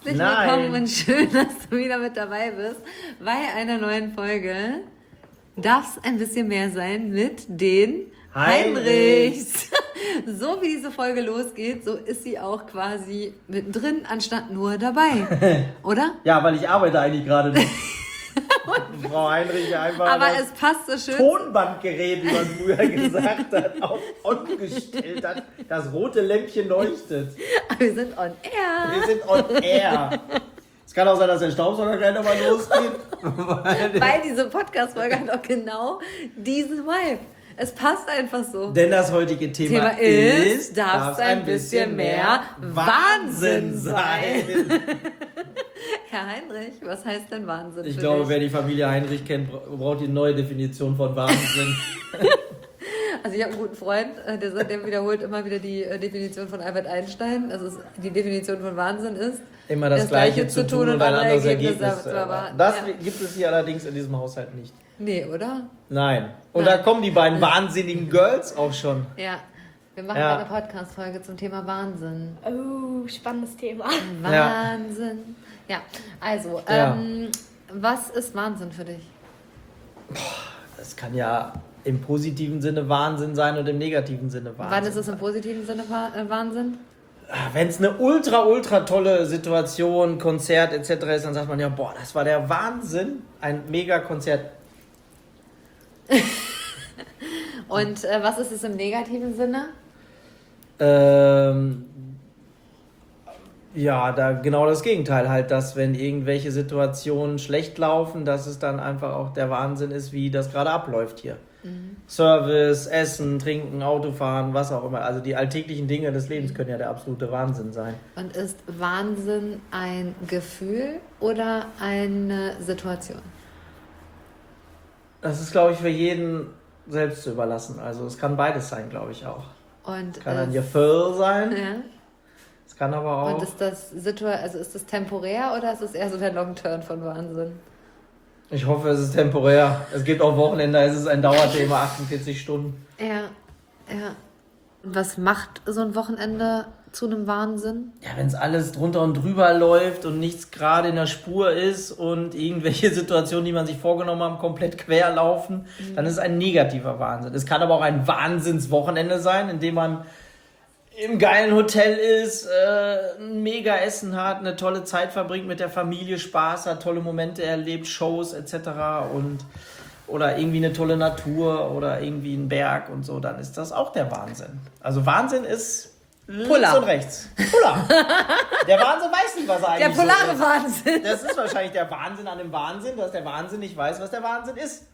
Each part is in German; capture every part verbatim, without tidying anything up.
Herzlich willkommen und schön, dass du wieder mit dabei bist bei einer neuen Folge. Darf es ein bisschen mehr sein mit den Heinrichs. So wie diese Folge losgeht, so ist sie auch quasi mittendrin, anstatt nur dabei. Oder? Ja, weil ich arbeite eigentlich gerade nicht. Frau Heinrich einfach Aber das es passt so schön. Tonbandgerät, wie man früher gesagt hat, auf on gestellt hat. Das rote Lämpchen leuchtet. Wir sind on air. Wir sind on air. Es kann auch sein, dass der Staubsauger gleich nochmal losgeht. Weil, Weil diese Podcast-Folge hat auch genau diesen Vibe. Es passt einfach so. Denn das heutige Thema, Thema ist, ist, darf es ein bisschen mehr Wahnsinn sein. Herr Heinrich, was heißt denn Wahnsinn? Ich für glaube, dich? wer die Familie Heinrich kennt, braucht die neue Definition von Wahnsinn. Also ich habe einen guten Freund, der, sagt, der wiederholt immer wieder die Definition von Albert Einstein. Also es, die Definition von Wahnsinn ist, immer das, das Gleiche, Gleiche zu tun und ein anderes Ergebnis. Ergebnis. Das ja. gibt es hier allerdings in diesem Haushalt nicht. Nee, oder? Nein. Und Nein. da kommen die beiden wahnsinnigen Girls auch schon. Ja. Wir machen ja. eine Podcast-Folge zum Thema Wahnsinn. Oh, spannendes Thema. Wahnsinn. Ja, ja. Also, ja. Ähm, was ist Wahnsinn für dich? Das kann ja im positiven Sinne Wahnsinn sein und im negativen Sinne Wahnsinn. Wann ist es im positiven Sinne Wahnsinn? Wenn es eine ultra, ultra tolle Situation, Konzert et cetera ist, dann sagt man ja, boah, das war der Wahnsinn. Ein Mega-Konzert. Und äh, was ist es im negativen Sinne? Ähm, ja, da genau das Gegenteil halt, dass wenn irgendwelche Situationen schlecht laufen, dass es dann einfach auch der Wahnsinn ist, wie das gerade abläuft hier. Mhm. Service, Essen, Trinken, Autofahren, was auch immer. Also die alltäglichen Dinge des Lebens können ja der absolute Wahnsinn sein. Und ist Wahnsinn ein Gefühl oder eine Situation? Das ist, glaube ich, für jeden selbst zu überlassen. Also es kann beides sein, glaube ich auch. Und kann es, ein Gefühl sein. Ja. Es kann aber auch... Und ist das, Situa- also ist das temporär oder ist es eher so der Long-Turn von Wahnsinn? Ich hoffe, es ist temporär. Es gibt auch Wochenende, es ist ein Dauerthema, achtundvierzig Stunden. Ja, ja. Was macht so ein Wochenende zu einem Wahnsinn? Ja, wenn es alles drunter und drüber läuft und nichts gerade in der Spur ist und irgendwelche Situationen, die man sich vorgenommen hat, komplett quer laufen, mhm. dann ist es ein negativer Wahnsinn. Es kann aber auch ein Wahnsinnswochenende sein, in dem man im geilen Hotel ist, äh, ein mega Essen hat, eine tolle Zeit verbringt mit der Familie, Spaß hat, tolle Momente erlebt, Shows et cetera und oder irgendwie eine tolle Natur oder irgendwie ein Berg und so, dann ist das auch der Wahnsinn. Also Wahnsinn ist Polar. Links und rechts. Polar. Der Wahnsinn weiß nicht, was er eigentlich Der polare so ist. Wahnsinn. Das ist wahrscheinlich der Wahnsinn an dem Wahnsinn, dass der Wahnsinn nicht weiß, was der Wahnsinn ist.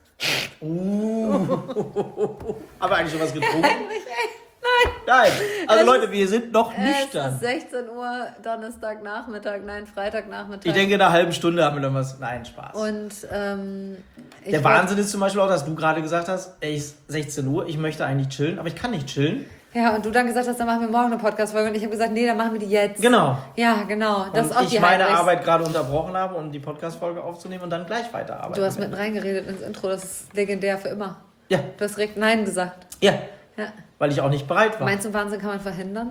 Uh. Haben wir eigentlich schon was getrunken? Nein. Nein. Also es Leute, wir sind noch nüchtern. Es ist sechzehn Uhr, Donnerstagnachmittag, nein, Freitagnachmittag. Ich denke, in einer halben Stunde haben wir noch was. Nein, Spaß. Und ähm, der Wahnsinn ist zum Beispiel auch, dass du gerade gesagt hast, ey, es ist sechzehn Uhr, ich möchte eigentlich chillen, aber ich kann nicht chillen. Ja, und du dann gesagt hast, dann machen wir morgen eine Podcast-Folge und ich habe gesagt, nee, dann machen wir die jetzt. Genau. Ja, genau. Das und ist auch ich die meine Heinrichs. Arbeit gerade unterbrochen habe, um die Podcast-Folge aufzunehmen und dann gleich weiterarbeiten. Du hast mitten reingeredet ins Intro, das ist legendär für immer. Ja. Du hast direkt Nein gesagt. Ja. Ja. Weil ich auch nicht bereit war. Meinst du, Wahnsinn kann man verhindern?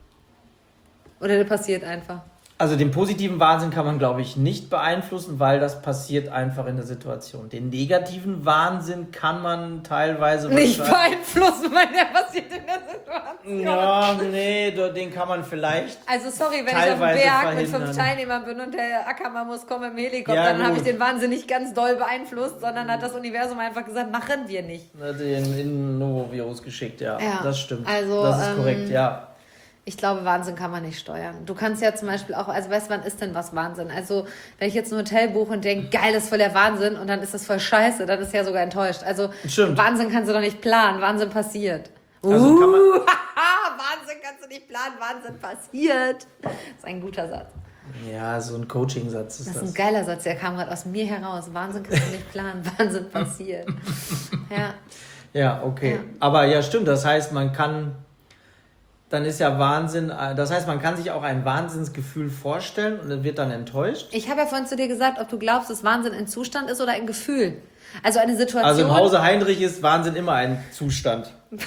Oder der passiert einfach? Also den positiven Wahnsinn kann man, glaube ich, nicht beeinflussen, weil das passiert einfach in der Situation. Den negativen Wahnsinn kann man teilweise... Nicht beeinflussen, weil der passiert in der Situation. Ja, nee, den kann man vielleicht Also sorry, wenn ich auf dem teilweise Berg mit verhindern. fünf Teilnehmern bin und der Ackermann muss kommen im Helikopter, Ja, dann habe ich gut. den Wahnsinn nicht ganz doll beeinflusst, sondern hat das Universum einfach gesagt, machen wir nicht. den Innovirus geschickt, ja. Ja, Das stimmt. also, das ist ähm, korrekt, ja. Ich glaube, Wahnsinn kann man nicht steuern. Du kannst ja zum Beispiel auch, also weißt du, wann ist denn was Wahnsinn? Also, wenn ich jetzt ein Hotel buche und denke, geil, das ist voll der Wahnsinn und dann ist das voll scheiße, dann ist ja sogar enttäuscht. Also, Stimmt. Wahnsinn kannst du doch nicht planen, Wahnsinn passiert. Also uh, kann man- Wahnsinn kannst du nicht planen, Wahnsinn passiert. Das ist ein guter Satz. Ja, so ein Coaching-Satz ist Das das. ist ein geiler Satz, der kam gerade aus mir heraus. Wahnsinn kannst du nicht planen, Wahnsinn passiert. Ja. Ja, okay. Ja. Aber ja, stimmt. Das heißt, man kann... Dann ist ja Wahnsinn... Das heißt, man kann sich auch ein Wahnsinnsgefühl vorstellen und wird dann enttäuscht. Ich habe ja vorhin zu dir gesagt, ob du glaubst, dass Wahnsinn ein Zustand ist oder ein Gefühl. Also eine Situation... Also im Hause Heinrich ist Wahnsinn immer ein Zustand.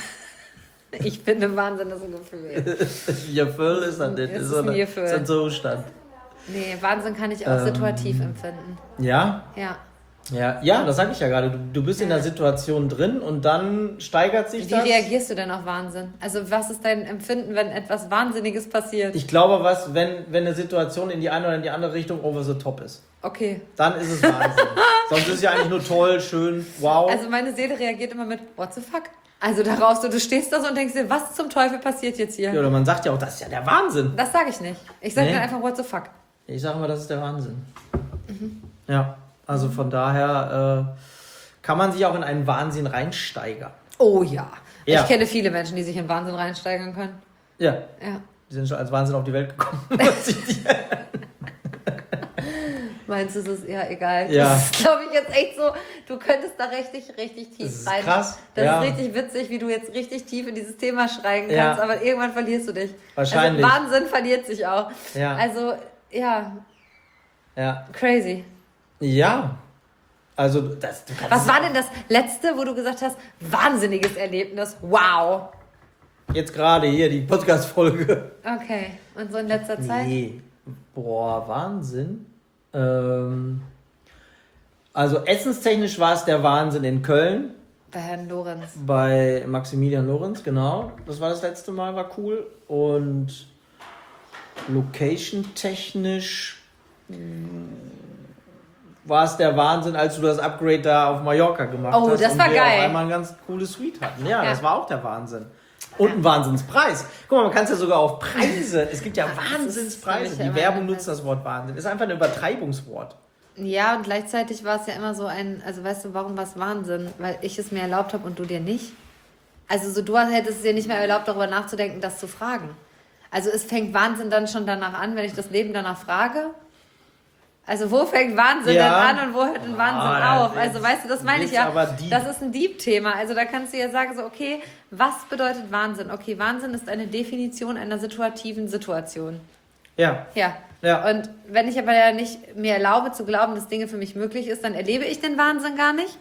Ich finde, Wahnsinn ist ein Gefühl. Gefühl ist das nicht. Es Das ist so ein eine- Gefühl. ist ein Zustand. Nee, Wahnsinn kann ich auch Ähm, situativ empfinden. Ja? Ja. Ja, ja, das sage ich ja gerade. Du, du bist in der Situation drin und dann steigert sich Wie das. reagierst du denn auf Wahnsinn? Also was ist dein Empfinden, wenn etwas Wahnsinniges passiert? Ich glaube, was, wenn, wenn eine Situation in die eine oder in die andere Richtung over the top ist, Okay. dann ist es Wahnsinn. Sonst ist es ja eigentlich nur toll, schön, wow. Also meine Seele reagiert immer mit what the fuck? Also darauf so, du stehst da so und denkst dir, was zum Teufel passiert jetzt hier? Ja, oder man sagt ja auch, das ist ja der Wahnsinn. Das sage ich nicht. Ich sage Nee? dann einfach what the fuck. Ich sage immer, das ist der Wahnsinn. Mhm. Ja, also von daher äh, kann man sich auch in einen Wahnsinn reinsteigern. Oh ja. Ja. Ich kenne viele Menschen, die sich in Wahnsinn reinsteigern können. Ja, Ja. die sind schon als Wahnsinn auf die Welt gekommen. Meinst du, es ist ja egal? Ja. Das ist, glaube ich, jetzt echt so, du könntest da richtig, richtig tief Das ist rein. krass, Das ja. ist richtig witzig, wie du jetzt richtig tief in dieses Thema schreien Ja. kannst, aber irgendwann verlierst du dich. Wahrscheinlich. Also Wahnsinn verliert sich auch. Ja. Also, ja, Ja. crazy. Ja. Also, das, du kannst Was war denn das letzte, wo du gesagt hast, wahnsinniges Erlebnis? Wow. jetzt gerade hier die Podcast-Folge? Okay. Und so in letzter Zeit? Nee. Boah, Wahnsinn. Ähm, also, essenstechnisch war es der Wahnsinn in Köln. Bei Herrn Lorenz. Bei Maximilian Lorenz, genau. Das war das letzte Mal, war cool. Und location-technisch mh, war es der Wahnsinn, als du das Upgrade da auf Mallorca gemacht Oh, hast. das und war wir geil. auf einmal ein ganz cooles Suite hatten. Ja, Ja. das war auch der Wahnsinn. Und ein Wahnsinnspreis. Guck mal, man kann es ja sogar auf Preise. Es gibt ja Ach, das ist Wahnsinnspreise. für mich ja Die immer Werbung ein- nutzt das Wort Wahnsinn. Ist einfach ein Übertreibungswort. Ja, und gleichzeitig war es ja immer so ein, also weißt du, warum war es Wahnsinn? Weil ich es mir erlaubt habe und du dir nicht. Also so, du hättest es dir nicht mehr erlaubt, darüber nachzudenken, das zu fragen. Also es fängt Wahnsinn dann schon danach an, wenn ich das Leben danach frage. Also wo fängt Wahnsinn Ja. denn an und wo hört ein Wahnsinn Ah, auf? Also weißt du, das meine ich wird's ja. aber deep. Das ist ein Deep-Thema. Also da kannst du ja sagen, so okay, was bedeutet Wahnsinn? Okay, Wahnsinn ist eine Definition einer situativen Situation. Ja. Ja. Ja. Und wenn ich aber ja nicht mir erlaube zu glauben, dass Dinge für mich möglich ist, dann erlebe ich den Wahnsinn gar nicht.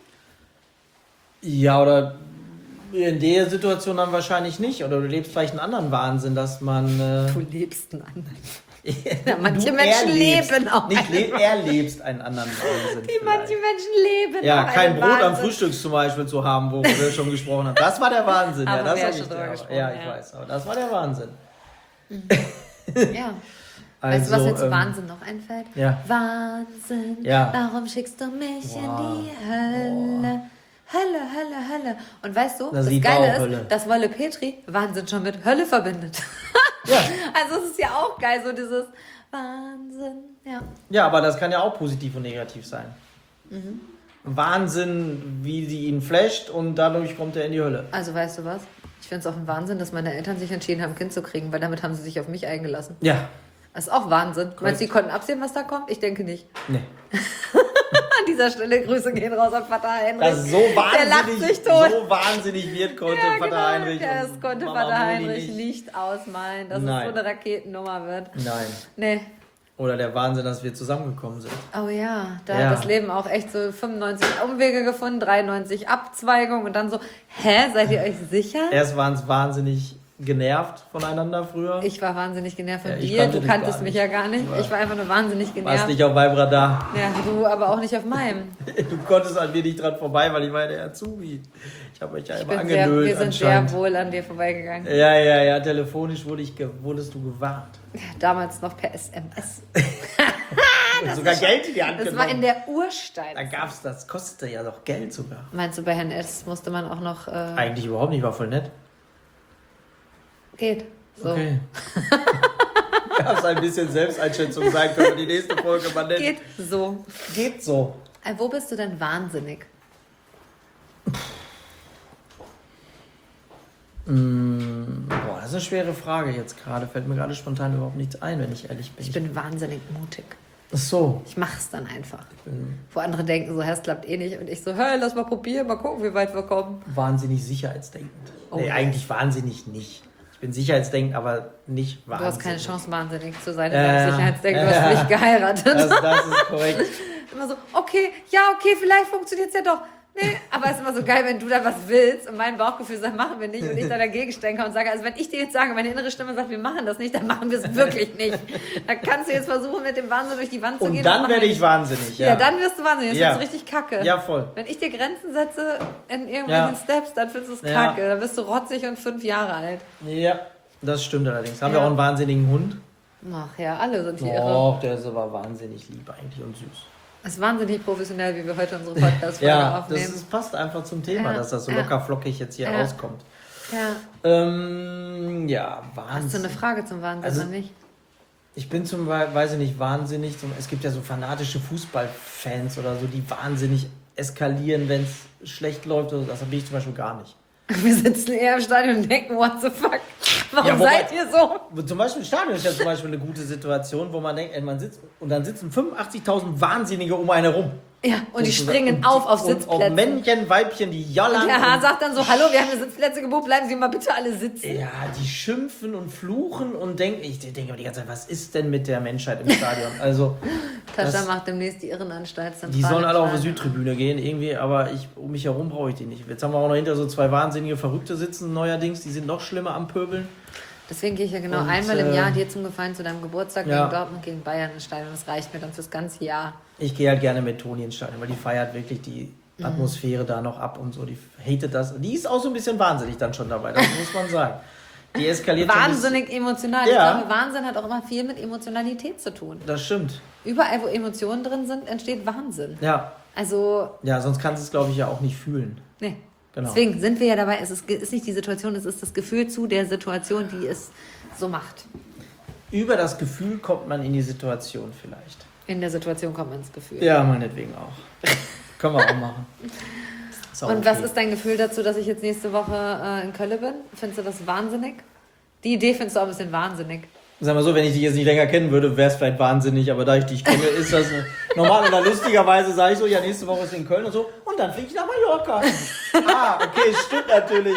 Ja, oder in der Situation dann wahrscheinlich nicht. Oder du lebst vielleicht einen anderen Wahnsinn, dass man... Äh, Du lebst einen anderen. Ja, manche du Menschen erlebst, leben auch Nicht einen le erlebst einen anderen Wahnsinn. Wie vielleicht. manche Menschen leben. Ja, auch kein einen Brot am Wahnsinn. Frühstück zum Beispiel zu haben, worüber wir schon gesprochen haben. Das war der Wahnsinn. Ja, Haben das wir ja sag schon ich drüber dir. gesprochen, Ja, ich ja. weiß. Aber das war der Wahnsinn. Ja. Weißt du, was Also, mir zu ähm, Wahnsinn noch einfällt? Ja. Wahnsinn, Ja. warum schickst du mich Boah. in die Hölle? Hölle, Hölle, Hölle. Und weißt du, Das das Lied Geile war auch ist, Hölle. dass Wolle Petri Wahnsinn schon mit Hölle verbindet. Ja. Also es ist ja auch geil, so dieses Wahnsinn. Ja. Ja, aber das kann ja auch positiv und negativ sein. Wahnsinn, wie sie ihn flasht und dadurch kommt er in die Hölle. Also weißt du was? Ich finde es auch ein Wahnsinn, dass meine Eltern sich entschieden haben, ein Kind zu kriegen, weil damit haben sie sich auf mich eingelassen. Ja. Das ist auch Wahnsinn. Meinst du, die konnten absehen, was da kommt? Ich denke nicht. Nee. An dieser Stelle Grüße gehen raus an Vater Heinrich. Das ist so Der lacht wahnsinnig, sich tot. so wahnsinnig wird, konnte Ja, Vater genau. Heinrich. Ja, das und konnte Mama Vater Moni Heinrich nicht. nicht ausmalen, dass Nein. es so eine Raketennummer wird. Nein. Nee. Oder der Wahnsinn, dass wir zusammengekommen sind. Oh ja, da Ja. hat das Leben auch echt so fünfundneunzig Umwege gefunden, dreiundneunzig Abzweigungen und dann so, hä, seid ihr euch sicher? Erst waren es wahnsinnig genervt voneinander früher. Ich war wahnsinnig genervt von Ja, ich dir, kannte du dich kanntest gar mich nicht. ja gar nicht. Ja. Ich war einfach nur wahnsinnig Warst genervt. nicht auf meinem Radar. Ja, du aber auch nicht auf meinem. Du konntest an mir nicht dran vorbei, weil ich war ja der Azubi. Ich habe euch ja Ich immer bin sehr, angenölt wir sind sehr anscheinend. wohl an dir vorbeigegangen. Ja, ja, ja, telefonisch wurde ich ge wurdest du gewarnt. Damals noch per S M S. Und sogar Geld in die Hand Das genommen. war in der Urstein. Da gab's das, kostete ja doch Geld sogar. Meinst du, bei Herrn S musste man auch noch... Äh, Eigentlich überhaupt nicht, war voll nett. geht. So. Okay. Gab's ein bisschen Selbsteinschätzung sein können, die nächste Folge mal nennen. Geht so. Geht so. Äh, wo bist du denn wahnsinnig? Mm, boah, das ist eine schwere Frage jetzt gerade. Fällt mir gerade spontan überhaupt nichts ein, wenn ich ehrlich bin. Ich bin wahnsinnig mutig. Ach so. Ich mach's dann einfach. Ich bin Wo andere denken, so, hä, es klappt eh nicht. Und ich so, hey, lass mal probieren, mal gucken, wie weit wir kommen. wahnsinnig sicherheitsdenkend. Oh. Nee, eigentlich wahnsinnig nicht. Ich bin sicherheitsdenkend, aber nicht Du wahnsinnig. hast keine Chance, wahnsinnig zu sein in Ja, deinem ja. Sicherheitsdenken. Du Ja, hast ja. mich geheiratet. Das, das ist korrekt. Immer so, okay, ja, okay, vielleicht funktioniert's ja doch. Nee, aber es ist immer so geil, wenn du da was willst und mein Bauchgefühl sagt, machen wir nicht und ich da dagegen stänke und sage, also wenn ich dir jetzt sage, meine innere Stimme sagt, wir machen das nicht, dann machen wir es wirklich nicht. Da kannst du jetzt versuchen, mit dem Wahnsinn durch die Wand zu und gehen. Und dann werde ich nicht. wahnsinnig, ja. Ja, dann wirst du wahnsinnig, das ja. ist richtig kacke. Ja, voll. Wenn ich dir Grenzen setze in irgendwelchen ja. Steps, dann findest du es ja. kacke. Dann bist du rotzig und fünf Jahre alt. Ja, das stimmt allerdings. Haben ja. wir auch einen wahnsinnigen Hund? Ach ja, alle sind hier irre. Oh, der ist aber wahnsinnig lieb eigentlich und süß. Es ist wahnsinnig professionell, wie wir heute unsere Podcast-Folge ja, aufnehmen. Das ist, passt einfach zum Thema, ja, dass das so ja. locker flockig jetzt hier ja. rauskommt. Ja. Ähm, ja, Wahnsinn. Hast du eine Frage zum Wahnsinn also, oder nicht? Ich bin zum Beispiel, weiß ich nicht, wahnsinnig. Zum, es gibt ja so fanatische Fußballfans oder so, die wahnsinnig eskalieren, wenn es schlecht läuft. Oder das bin ich zum Beispiel gar nicht. Wir sitzen eher im Stadion und denken, what the fuck? Warum Ja, wobei- seid ihr so? Zum Beispiel im Stadion ist ja zum Beispiel eine gute Situation, wo man denkt, ey, man sitzt und dann sitzen fünfundachtzigtausend Wahnsinnige um einen herum. Ja, und die Und- springen und, auf auf und, Sitzplätze. Und Männchen, Weibchen, die jollern. Und der Herr und- sagt dann so, hallo, wir haben hier Sitzplätze gebucht, bleiben Sie mal bitte alle sitzen. Ja, die schimpfen und fluchen und denken, ich denke aber die ganze Zeit, was ist denn mit der Menschheit im Stadion? Also, Tascha das- macht demnächst die Irrenanstalt. die sollen alle auf die Südtribüne gehen, irgendwie, aber ich, um mich herum brauche ich die nicht. Jetzt haben wir auch noch hinter so zwei wahnsinnige Verrückte sitzen neuerdings, die sind noch schlimmer am Pöbeln. Deswegen gehe ich ja genau Und, einmal im äh, Jahr dir zum Gefallen zu deinem Geburtstag ja. gegen Dortmund, gegen Bayern ins Stadion. Das reicht mir dann fürs ganze Jahr. Ich gehe halt gerne mit Toni ins Stadion, weil die feiert wirklich die Atmosphäre da noch ab und so. Die hatet das. Die ist auch so ein bisschen wahnsinnig dann schon dabei, das muss man sagen. Die eskaliert schon ein bisschen. Wahnsinnig emotional. Ja. Ich glaube, Wahnsinn hat auch immer viel mit Emotionalität zu tun. Das stimmt. Überall, wo Emotionen drin sind, entsteht Wahnsinn. Ja. Also, Ja, sonst kannst du es, glaube ich, ja auch nicht fühlen. nee. Genau. Deswegen sind wir ja dabei, es ist, ist nicht die Situation, es ist das Gefühl zu der Situation, die es so macht. Über das Gefühl kommt man in die Situation vielleicht. In der Situation kommt man ins Gefühl. Ja, meinetwegen auch. Können wir auch machen. Ist auch Und okay. was ist dein Gefühl dazu, dass ich jetzt nächste Woche äh, in Köln bin? Findest du das wahnsinnig? Die Idee findest du auch ein bisschen wahnsinnig. Sag mal so, wenn ich dich jetzt nicht länger kennen würde, wäre es vielleicht wahnsinnig, aber da ich dich kenne, ist das eine, normal oder lustigerweise sage ich so, ja, nächste Woche ist in Köln und so, und dann fliege ich nach Mallorca. Ah, okay, stimmt natürlich.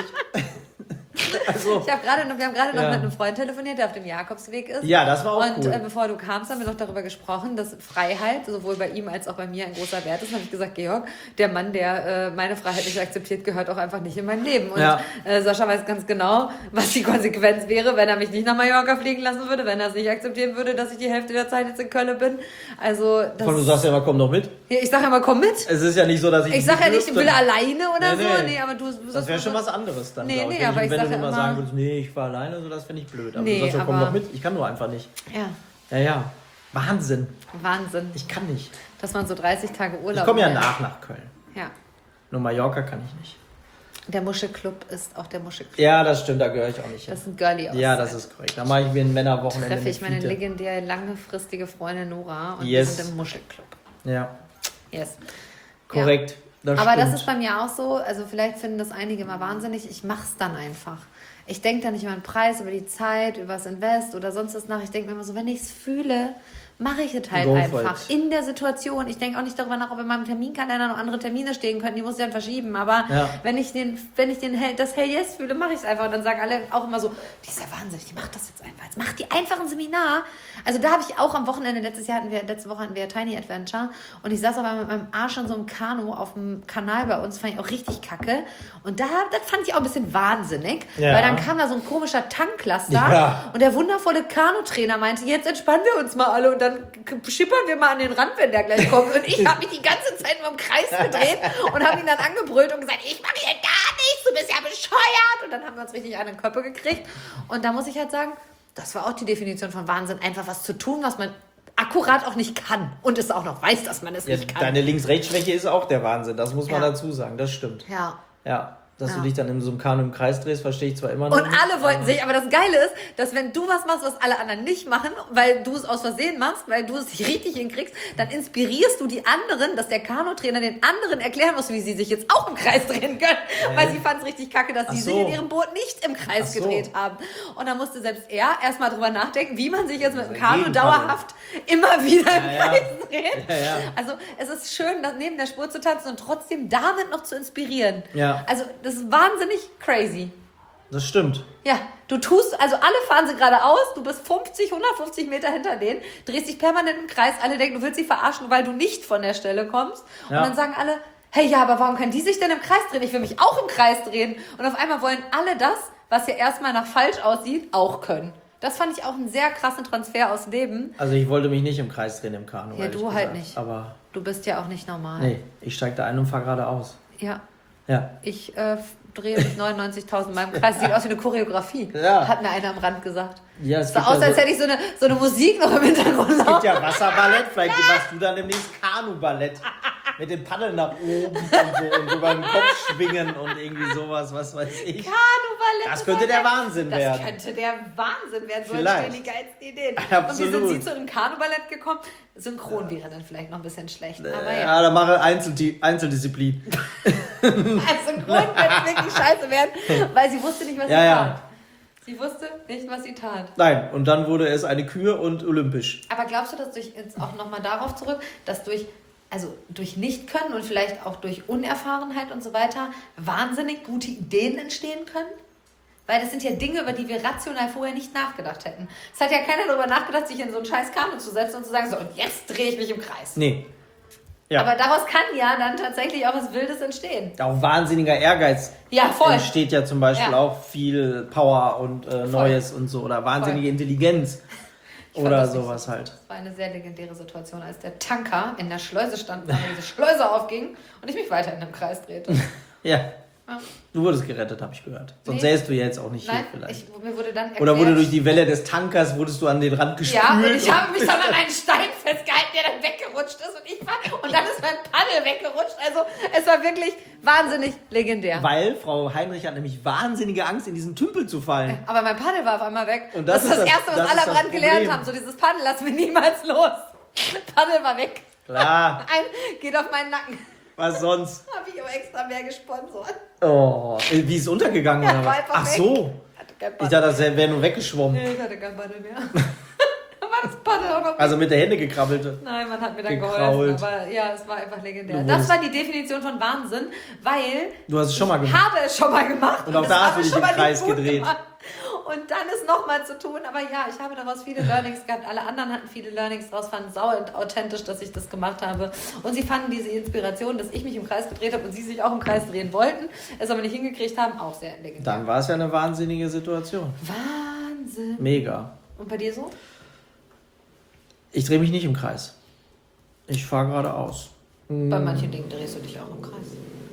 Also, Ich hab gerade noch, wir haben gerade noch Ja. mit einem Freund telefoniert, der auf dem Jakobsweg ist. ja, das war auch Und cool. äh, bevor du kamst, haben wir noch darüber gesprochen, dass Freiheit sowohl bei ihm als auch bei mir ein großer Wert ist. Und habe ich gesagt, Georg, der Mann, der äh, meine Freiheit nicht akzeptiert, gehört auch einfach nicht in mein Leben. Und Ja. äh, Sascha weiß ganz genau, was die Konsequenz wäre, wenn er mich nicht nach Mallorca fliegen lassen würde, wenn er es nicht akzeptieren würde, dass ich die Hälfte der Zeit jetzt in Köln bin. Also das, Von, du sagst ja immer, komm doch mit. Ja, ich sage immer, komm mit. Es ist ja nicht so, dass ich... Ich sage ja nicht, ich dürfte. will alleine oder Nee, so. nee. Nee, aber du, du Das wäre schon was anderes dann, Nee, glaub ich. nee, Wenn, aber ich, ich wenn sag du ja immer immer- sagen würdest, nee, ich war alleine, so das finde ich blöd. Aber Nee, du sagst ja, komm aber- doch mit. Ich kann nur einfach nicht. Ja, Ja, ja. Wahnsinn. Wahnsinn. Ich kann nicht. Dass man so dreißig Tage Urlaub Ich komme ja hat. nach nach Köln. Ja. Nur Mallorca kann ich nicht. Der Muschelclub ist auch der Muschelclub. Ja, das stimmt, da gehöre ich auch nicht hin. Das ist ein girly Ja, das ist korrekt. Da mache ich mir ein Männerwochenende Treffe ich mit meine Fiete. legendäre, langfristige Freundin Nora und Yes. wir sind im Muschelclub. Ja, Yes. korrekt. Das Aber stimmt. das ist bei mir auch so, also vielleicht finden das einige mal wahnsinnig, ich mach's dann einfach. Ich denke da nicht über den Preis, über die Zeit, über das Invest oder sonst was nach. Ich denke mir immer so, wenn ich es fühle, mache ich es halt Go for einfach. it. In der Situation. Ich denke auch nicht darüber nach, ob in meinem Terminkalender noch andere Termine stehen könnten. Die muss ich dann verschieben. Aber Ja. wenn ich den, wenn ich den Hell, das Hell Yes fühle, mache ich es einfach. Und dann sagen alle auch immer so, die ist ja wahnsinnig, die macht das jetzt einfach. Jetzt macht die einfach ein Seminar. Also da habe ich auch am Wochenende, letztes Jahr hatten wir, letzte Woche hatten wir Tiny Adventure. Und ich saß aber mit meinem Arsch in so einem Kanu auf dem Kanal bei uns. Fand ich auch richtig kacke. Und da, das fand ich auch ein bisschen wahnsinnig. Ja. Weil dann kam da so ein komischer Tanklaster. Ja. Und der wundervolle Kanutrainer meinte, jetzt entspannen wir uns mal alle und dann schippern wir mal an den Rand, wenn der gleich kommt. Und ich habe mich die ganze Zeit nur im Kreis gedreht und habe ihn dann angebrüllt und gesagt, ich mache hier gar nichts, du bist ja bescheuert. Und dann haben wir uns richtig an den Körper gekriegt. Und da muss ich halt sagen, das war auch die Definition von Wahnsinn, einfach was zu tun, was man akkurat auch nicht kann und es auch noch weiß, dass man es Ja, nicht kann. deine Links-Rechts-Schwäche ist auch der Wahnsinn, das muss man Ja. dazu sagen, das stimmt. Ja. Ja, dass Ja. du dich dann in so einem Kanu im Kreis drehst, verstehe ich zwar immer noch Und nicht, alle wollten aber- sich, aber das Geile ist, dass wenn du was machst, was alle anderen nicht machen, weil du es aus Versehen machst, weil du es nicht richtig hinkriegst, dann inspirierst du die anderen, dass der Kanutrainer den anderen erklären muss, wie sie sich jetzt auch im Kreis drehen können, weil sie fanden es richtig kacke, dass Ach sie so. sich in ihrem Boot nicht im Kreis Ach so. gedreht haben. Und dann musste selbst er erstmal drüber nachdenken, wie man sich jetzt mit dem Also Kanu Gegenpaddeln. dauerhaft immer wieder im Ja, ja. Kreis dreht. Ja, ja. Also es ist schön, das neben der Spur zu tanzen und trotzdem damit noch zu inspirieren. Ja. Also das ist wahnsinnig crazy. Das stimmt. Ja, du tust, also alle fahren sie geradeaus, du bist fünfzig, hundertfünfzig Meter hinter denen, drehst dich permanent im Kreis, alle denken, du willst sie verarschen, weil du nicht von der Stelle kommst. Ja. Und dann sagen alle, hey, ja, aber warum können die sich denn im Kreis drehen? Ich will mich auch im Kreis drehen. Und auf einmal wollen alle das, was ja erstmal nach falsch aussieht, auch können. Das fand ich auch einen sehr krassen Transfer aus Leben. Also ich wollte mich nicht im Kreis drehen im Kanu. Ja, du halt nicht. Aber du bist ja auch nicht normal. Nee, ich steige da ein und fahre geradeaus. Ja. Ja. Ich äh, drehe mich neunundneunzigtausend Mal im Kreis. Sieht aus wie eine Choreografie. Ja. Hat mir einer am Rand gesagt. Ja, es es sah gibt aus, ja als so, hätte ich so eine, so eine Musik noch im Hintergrund. es gibt ja Wasserballett, vielleicht machst du dann demnächst Kanu-Ballett. Mit den Paddeln nach oben und so und über den Kopf schwingen und irgendwie sowas, was weiß ich. Kanu-Ballett. Das könnte der Wahnsinn das werden. Das könnte der Wahnsinn werden. So Vielleicht. entstehen die geilsten Ideen. Absolut. Und wie sind Sie zu einem Kanu-Ballett gekommen? Synchron wäre dann vielleicht noch ein bisschen schlecht. Aber ja. Ja, dann mache Einzeldi- Einzeldisziplin. Also Synchron wird wirklich scheiße werden, weil sie wusste nicht, was Ja, sie ja. tat. Sie wusste nicht, was sie tat. Nein, und dann wurde es eine Kür und olympisch. Aber glaubst du, dass durch, jetzt auch nochmal darauf zurück, dass durch, also durch Nichtkönnen und vielleicht auch durch Unerfahrenheit und so weiter wahnsinnig gute Ideen entstehen können? Weil das sind ja Dinge, über die wir rational vorher nicht nachgedacht hätten. Es hat ja keiner darüber nachgedacht, sich in so einen scheiß Kanu zu setzen und zu sagen, so, und jetzt drehe ich mich im Kreis. Nee. Ja. Aber daraus kann ja dann tatsächlich auch was Wildes entstehen. Auch wahnsinniger Ehrgeiz. Ja, voll. Entsteht ja zum Beispiel Ja. auch viel Power und äh, Neues und so. Oder wahnsinnige Voll. Intelligenz. Ich fand Oder das nicht sowas so. halt. Das war eine sehr legendäre Situation, als der Tanker in der Schleuse stand, weil diese Schleuse aufging und ich mich weiter in dem Kreis drehte. Ja. Ja. Du wurdest gerettet, habe ich gehört. Sonst Nee. säßt du jetzt auch nicht Nein, hier vielleicht. ich, mir wurde dann erklärt, Oder wurde durch die Welle des Tankers, wurdest du an den Rand gespült. ja, und ich habe mich dann an einen Stein festgehalten, der dann weggerutscht ist und ich war, und dann ist mein Paddel weggerutscht. Also es war wirklich wahnsinnig legendär. Weil Frau Heinrich hat nämlich wahnsinnige Angst, in diesen Tümpel zu fallen. Aber mein Paddel war auf einmal weg. Und das ist ist das, das- Erste, was das alle ist am das Rand gelernt Problem. haben. So dieses Paddel lassen wir niemals los. Paddel war weg. Klar, Ein geht auf meinen Nacken. was sonst? Habe ich aber extra mehr gesponsert. Oh, wie ist es untergegangen Ja, oder war was? einfach Ach weg. so. Hatte kein Ich Paddel. dachte, das wäre nur weggeschwommen. Nee, ich hatte kein Paddel mehr. Dann war das Paddel auch noch weg. Also mit der Hände gekrabbelte. Nein, man hat mir dann Gekrault. geholfen, aber ja, es war einfach legendär. Du Das wurdest- war die Definition von Wahnsinn, weil Du hast es schon mal ich gemacht. habe es schon mal gemacht. Und auch es da hast habe du dich schon im mal Kreis nicht gut gedreht. gemacht. Und dann ist nochmal zu tun, aber ja, ich habe daraus viele Learnings gehabt. Alle anderen hatten viele Learnings draus, fanden sau authentisch, dass ich das gemacht habe. Und sie fanden diese Inspiration, dass ich mich im Kreis gedreht habe und sie sich auch im Kreis drehen wollten, es aber nicht hingekriegt haben, auch sehr legendär. Dann war es ja eine wahnsinnige Situation. Wahnsinn. Mega. Und bei dir so? Ich drehe mich nicht im Kreis. Ich fahre geradeaus. Bei manchen Dingen drehst du dich auch im Kreis.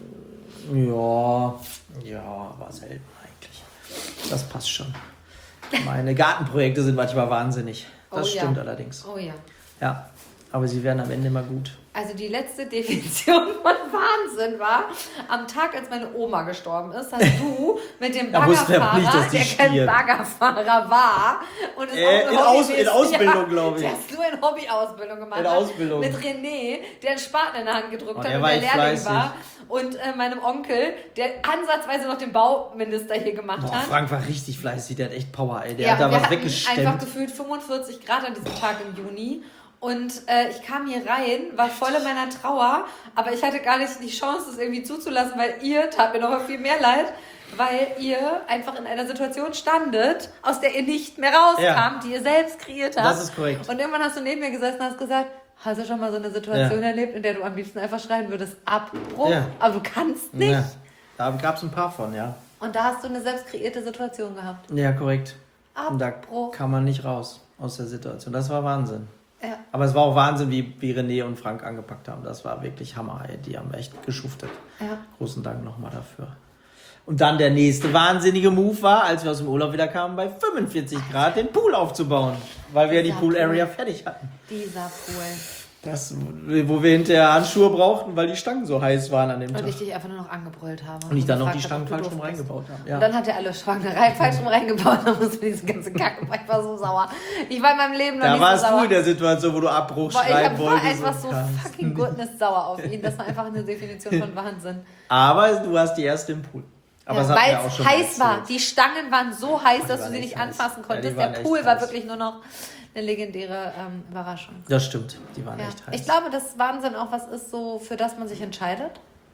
Ja, ja, aber selten eigentlich. Das passt schon. Meine Gartenprojekte sind manchmal wahnsinnig. Das Oh ja. stimmt allerdings. Oh ja. Ja, aber sie werden am Ende immer gut. Also die letzte Definition von Wahnsinn war, am Tag, als meine Oma gestorben ist, hast du mit dem Da wussten wir Baggerfahrer, nicht, dass die der kein stirbt. Baggerfahrer war und es Äh, auch in ein Aus- Hobby in ist. Ausbildung, Ja, glaub ich. Der hast nur in Hobbyausbildung gemacht. In hat, Ausbildung. Mit René, der einen Spaten in der Hand gedrückt Oh, hat der und war der echt Lehrling fleißig. war. Und äh, meinem Onkel, der ansatzweise noch den Bauminister hier gemacht Boah, hat. Frank war richtig fleißig, der hat echt Power, ey. Der Ja, hat da wir was hatten weggestemmt. einfach gefühlt fünfundvierzig Grad an diesem Tag im Juni. Und äh, ich kam hier rein, war voll in meiner Trauer, aber ich hatte gar nicht die Chance, das irgendwie zuzulassen, weil ihr tat mir noch viel mehr leid, weil ihr einfach in einer Situation standet, aus der ihr nicht mehr rauskamt, Ja. die ihr selbst kreiert habt. Das ist korrekt. Und irgendwann hast du neben mir gesessen und hast gesagt, hast du schon mal so eine Situation Ja. erlebt, in der du am liebsten einfach schreien würdest, Abbruch, Ja. aber du kannst nicht. Ja, da gab es ein paar von, ja. Und da hast du eine selbst kreierte Situation gehabt. Ja, korrekt. Und da Abbruch. kam man nicht raus aus der Situation. Das war Wahnsinn. Ja. Aber es war auch Wahnsinn, wie, wie René und Frank angepackt haben. Das war wirklich Hammer, ey. Die haben echt geschuftet. Ja. Großen Dank nochmal dafür. Und dann der nächste wahnsinnige Move war, als wir aus dem Urlaub wieder kamen, bei fünfundvierzig Grad den Pool aufzubauen. Weil wir ja die Dieser Pool Area Pool. fertig hatten. Dieser Pool. Das, wo wir hinterher Handschuhe brauchten, weil die Stangen so heiß waren an dem Und Tag. ich dich einfach nur noch angebrüllt habe. Und ich dann noch die gefragt Stangen habe, falsch ob du rum durftest. reingebaut habe. Und Ja. dann hat er alle Schranken rein, falsch rum reingebaut, dann musste diesen ganzen Kack. Ich war so sauer. Ich war in meinem Leben noch Da nicht warst so sauer. du in der Situation, wo du Abbruch Boah, ich schreiben hab- war wolltest. einfach und so kannst. fucking goodness sauer auf ihn. Das war einfach eine Definition von Wahnsinn. Aber du warst die erste im Pool. Aber Ja, das hatten weil wir auch schon es mal heiß war. erzählt. Die Stangen waren so heiß, dass du waren sie echt nicht heiß. anfassen Ja, die konntest. waren Der echt Pool war heiß. wirklich nur noch eine legendäre ähm, Überraschung. Das stimmt, die waren Ja. echt heiß. Ich glaube, dass Wahnsinn auch was ist, so für das man sich entscheidet.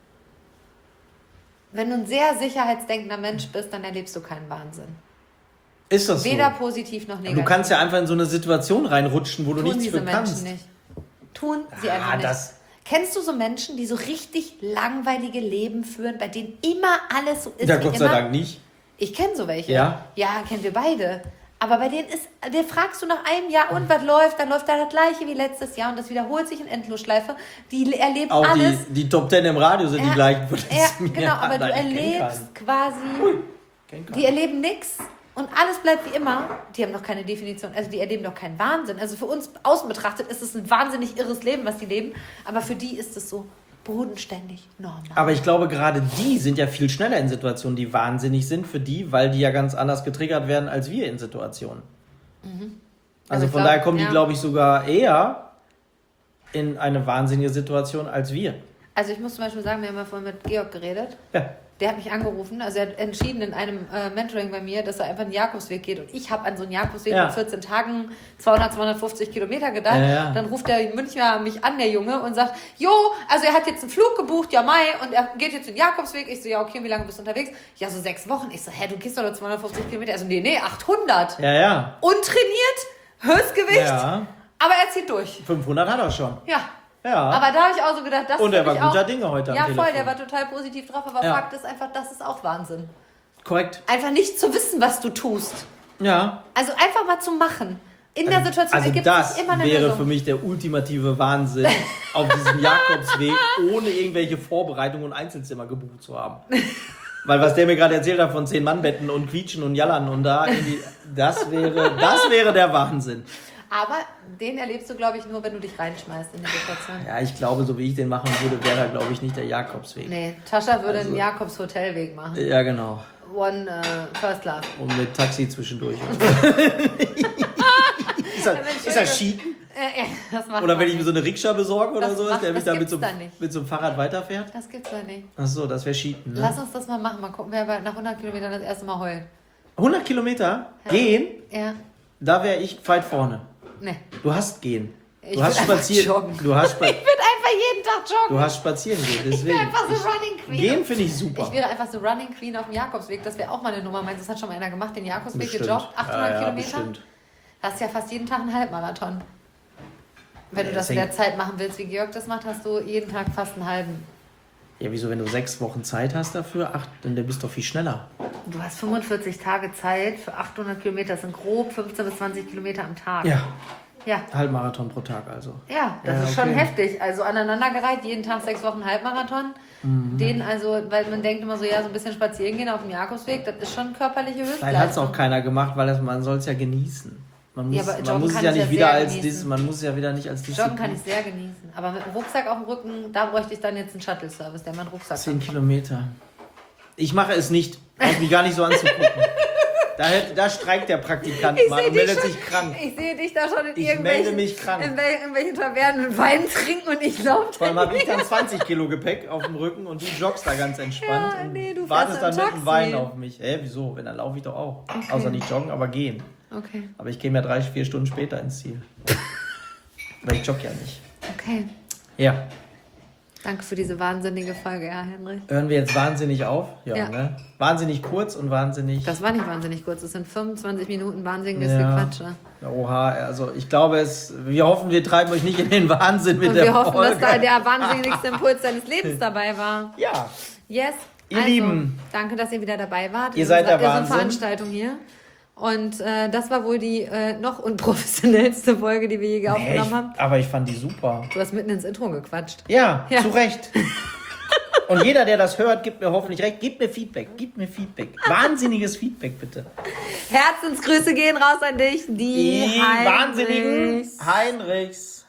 Wenn du ein sehr sicherheitsdenkender Mensch bist, dann erlebst du keinen Wahnsinn. Ist das so? Weder positiv noch negativ. Du kannst ja einfach in so eine Situation reinrutschen, wo du Tun nichts diese für Menschen kannst. nicht. Tun sie Ah, einfach nicht. das- Kennst du so Menschen, die so richtig langweilige Leben führen, bei denen immer alles so ist Ja, wie Gott sei immer? Dank nicht. Ich kenne so welche. Ja? Ja, kennen wir beide. Aber bei denen ist, der fragst du nach einem Jahr, und was läuft? Dann läuft da das Gleiche wie letztes Jahr und das wiederholt sich in Endlosschleife. Die erleben Auch alles. die, die Top Ten im Radio sind die Ja, gleichen. von Ja, mir. genau, aber du Nein, ich kenn erlebst keinen. quasi, Kenn keinen. die erleben nichts und alles bleibt wie immer. Die haben noch keine Definition, also die erleben doch keinen Wahnsinn. Also für uns außen betrachtet ist es ein wahnsinnig irres Leben, was die leben, aber für die ist es so bodenständig normal. Aber ich glaube, gerade die sind ja viel schneller in Situationen, die wahnsinnig sind für die, weil die ja ganz anders getriggert werden als wir in Situationen. Mhm. Also ich von glaub, daher kommen ja. die, glaube ich, sogar eher in eine wahnsinnige Situation als wir. Also ich muss zum Beispiel sagen, wir haben ja vorhin mit Georg geredet. Ja. Der hat mich angerufen, also er hat entschieden in einem äh, Mentoring bei mir, dass er einfach einen Jakobsweg geht. Und ich habe an so einen Jakobsweg Ja. mit vierzehn Tagen zweihundert, zweihundertfünfzig Kilometer gedacht. Ja, ja. Dann ruft der Münchner mich an, der Junge, und sagt, jo, also er hat jetzt einen Flug gebucht, ja Mai, und er geht jetzt den Jakobsweg. Ich so, ja okay, wie lange bist du unterwegs? Ja, so sechs Wochen. Ich so, hä, du gehst doch nur zweihundertfünfzig Kilometer. Also nee, nee, achthundert. Ja, ja. Untrainiert, Höchstgewicht, Ja. aber er zieht durch. fünfhundert hat er schon. Ja. Ja. Aber da habe ich auch so gedacht, das Und er find war ich guter auch, Dinge heute am Ja, Telefon. voll, der war total positiv drauf, aber Ja. Fakt ist einfach, das ist auch Wahnsinn. Korrekt. Einfach nicht zu wissen, was du tust. Ja. Also einfach mal zu machen. In der Situation Also ergibt das sich immer eine wäre Lösung. für mich der ultimative Wahnsinn, auf diesem Jakobsweg ohne irgendwelche Vorbereitungen und Einzelzimmer gebucht zu haben. Weil was der mir gerade erzählt hat von Zehn-Mann-Betten und Quietschen und Jallern und da, irgendwie, das wäre, das wäre der Wahnsinn. Aber den erlebst du, glaube ich, nur, wenn du dich reinschmeißt in die Situation. Ja, ich glaube, so wie ich den machen würde, wäre er, glaube ich, nicht der Jakobsweg. Nee, Tascha würde Also- einen Jakobs-Hotelweg machen. Ja, genau. One äh, First Class. Und mit Taxi zwischendurch. ist das, ist das Cheaten? Äh, äh, das macht Oder man wenn ich mir nicht. so eine Rikscha besorge oder Das sowas, macht- der mich das dann mit so, gibt's da nicht. mit so einem Fahrrad weiterfährt? Das gibt's doch nicht. Ach so, das wäre Cheaten. Ne? Lass uns das mal machen. Mal gucken, wer bei- nach hundert Kilometern das erste Mal heult. hundert Kilometer gehen, Ja. da wäre ich weit vorne. Nee. Du hast gehen. Ich Du hast will einfach spazieren. joggen. Du hast, spa Ich würde einfach jeden Tag joggen. du hast spazieren gehen. Ich wäre Deswegen. einfach so Running Queen. Gehen finde ich super. Ich wäre einfach so Running Queen auf dem Jakobsweg. Das wäre auch mal eine Nummer. Meinst du, das hat schon mal einer gemacht, den Jakobsweg Bestimmt. gejoggt? achthundert ja, ja, Kilometer? Bestimmt. Das ist ja fast jeden Tag ein Halbmarathon. Wenn Ja, du das das in der hängt- Zeit machen willst, wie Georg das macht, hast du jeden Tag fast einen halben. Ja, wieso, wenn du sechs Wochen Zeit hast dafür? Ach, dann bist du doch viel schneller. Du hast fünfundvierzig Tage Zeit für achthundert Kilometer. Das sind grob fünfzehn bis zwanzig Kilometer am Tag. Ja, Ja, Halbmarathon pro Tag also. ja das Ja, ist schon okay. heftig. Also aneinandergereiht, jeden Tag sechs Wochen Halbmarathon. Mhm. Den also, weil man denkt immer so, ja, so ein bisschen spazieren gehen auf dem Jakobsweg, das ist schon körperliche Vielleicht hat es Höchstleistung. auch keiner gemacht, weil das, man soll es ja genießen. Man Ja, muss, aber man joggen muss es kann ja ich nicht ja wieder sehr als genießen. Dis, man muss es ja wieder nicht als Joggen kann Disziplin. ich sehr genießen. Aber mit dem Rucksack auf dem Rücken, da bräuchte ich dann jetzt einen Shuttle-Service, der meinen Rucksack Zehn hat. Kilometer. Ich mache es nicht. Brauch mich gar nicht so anzugucken. Da, hält- da streikt der Praktikant Ich mal seh und dich meldet schon- sich krank. Ich sehe dich da schon in Ich irgendwelchen, melde mich krank. in wel- irgendwelchen Tavernen Wein trinken und ich laufe Vor allem habe ich dann zwanzig Kilo Gepäck auf dem Rücken und du joggst da ganz entspannt Ja, nee, du und wartest dann fährst mit im dem Wein Taxi. auf mich. Hä, wieso? Wenn, dann laufe ich doch auch. Außer nicht joggen, aber gehen. Okay, Aber ich käme ja drei, vier Stunden später ins Ziel. Weil ich jogge ja nicht. okay. Ja. Danke für diese wahnsinnige Folge, ja, Henry. Hören wir jetzt wahnsinnig auf? Ja, Ja. ne? Wahnsinnig kurz und wahnsinnig... Das war nicht wahnsinnig kurz, das sind fünfundzwanzig Minuten wahnsinniges Ja. Gequatsche. Oha, also ich glaube es, wir hoffen, wir treiben euch nicht in den Wahnsinn mit Und der wir hoffen, Folge. dass da der wahnsinnigste Impuls deines Lebens dabei war. Ja, Yes. Ihr also, Lieben. Danke, dass ihr wieder dabei wart. Ihr in seid unserer der Wahnsinn. Veranstaltung hier. Und äh, das war wohl die äh, noch unprofessionellste Folge, die wir je nee, aufgenommen ich, haben. aber ich fand die super. Du hast mitten ins Intro gequatscht. Ja, Ja. zu Recht. Und jeder, der das hört, gibt mir hoffentlich recht. Gib mir Feedback, gib mir Feedback. Wahnsinniges Feedback, bitte. Herzensgrüße gehen raus an dich, die, Die Heinrichs. wahnsinnigen Heinrichs.